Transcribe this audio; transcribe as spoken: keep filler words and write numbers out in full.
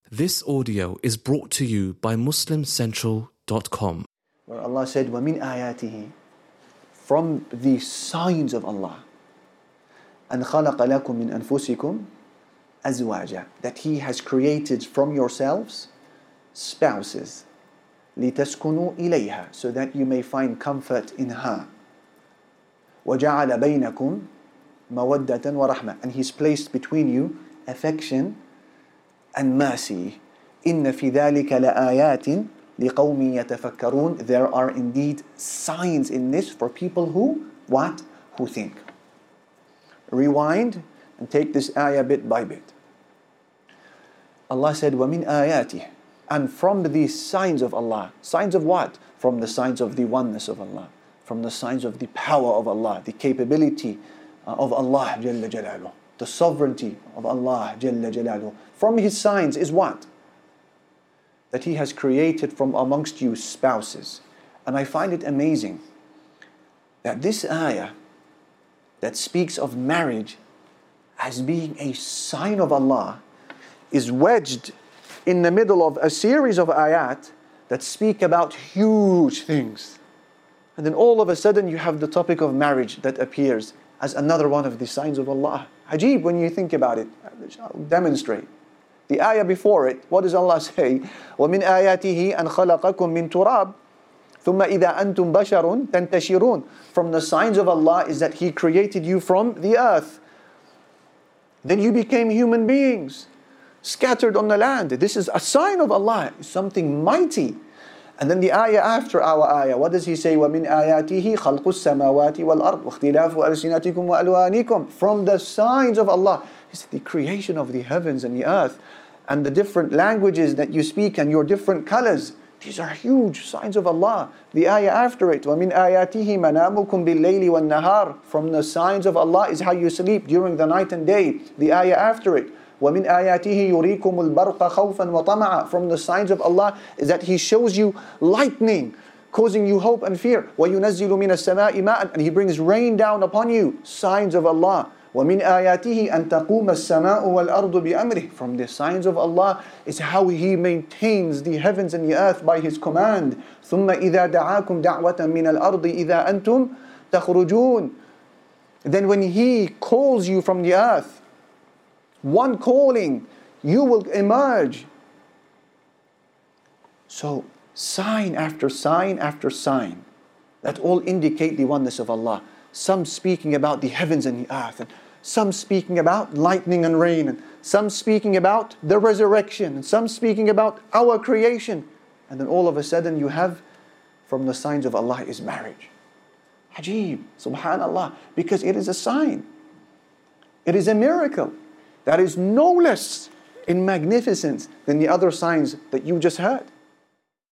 This audio is brought to you by Muslim Central dot com. Where Allah said, وَمِنْ آيَاتِهِ, from the signs of Allah, أَنْ خَلَقَ لَكُم مِّنْ أَنفُسِكُمْ أَزْوَاجًا, that He has created from yourselves spouses, لِتَسْكُنُوا إِلَيْهَا, so that you may find comfort in her. وَجَعَلَ بَيْنَكُمْ مَوَدَّةً وَرَحْمَةً, and He's placed between you affection and mercy. إِنَّ فِي ذَلِكَ لَآيَاتٍ لِقَوْمٍ يَتَفَكَّرُونَ, there are indeed signs in this for people who, what? Who think. Rewind and take this ayah bit by bit. Allah said, وَمِنْ آيَاتِهِ, and from these signs of Allah. Signs of what? From the signs of the oneness of Allah, from the signs of the power of Allah, the capability of Allah Jalla Jalaluh, the sovereignty of Allah Jalla Jalaluh. From His signs is what? That He has created from amongst you spouses. And I find it amazing that this ayah that speaks of marriage as being a sign of Allah is wedged in the middle of a series of ayat that speak about huge things. And then all of a sudden you have the topic of marriage that appears as another one of the signs of Allah. Ajib when you think about it. I'll demonstrate. The ayah before it, what does Allah say? وَمِنْ آيَاتِهِ أَنْ خَلَقَكُم مِّن تُرَابٍ ثُمَّ إِذَا أَنْتُمْ بَشَرٌ تَنْتَشِرُونَ. From the signs of Allah is that He created you from the earth. Then you became human beings, scattered on the land. This is a sign of Allah, something mighty. And then the ayah after our ayah, what does He say? وَمِنْ آيَاتِهِ خَلْقُ السَّمَاوَاتِ وَالْأَرْضِ وَاخْتِلَافُ أَلْسِنَتِكُمْ وَأَلْوَانِكُمْ. From the signs of Allah is the creation of the heavens and the earth, and the different languages that you speak and your different colors. These are huge signs of Allah. The ayah after it, وَمِنْ آيَاتِهِ مَنَامُكُمْ بِاللَّيْلِ وَالنَّهَارِ. From the signs of Allah is how you sleep during the night and day. The ayah after it, وَمِنْ آيَاتِهِ يُرِيكُمُ الْبَرْقَ خَوْفًا وَطَمَعًا. From the signs of Allah is that He shows you lightning, causing you hope and fear. وَيُنَزِّلُ مِنَ السَّمَاءِ مَاءً, and He brings rain down upon you. Signs of Allah. وَمِنْ آيَاتِهِ أَن تَقُومَ السَّمَاءُ وَالْأَرْضُ بِأَمْرِهِ. From the signs of Allah is how He maintains the heavens and the earth by His command. ثُمَّ إِذَا دَعَاكُمْ دَعْوَةً مِنَ الْأَرْضِ إِذَا أَنْتُمْ تَخْرُجُونَ. Then when He calls you from the earth, one calling, you will emerge. So sign after sign after sign that all indicate the oneness of Allah. Some speaking about the heavens and the earth, and some speaking about lightning and rain, and some speaking about the resurrection, and some speaking about our creation. And then all of a sudden you have from the signs of Allah is marriage. Ajib, subhanallah, because it is a sign. It is a miracle that is no less in magnificence than the other signs that you just heard.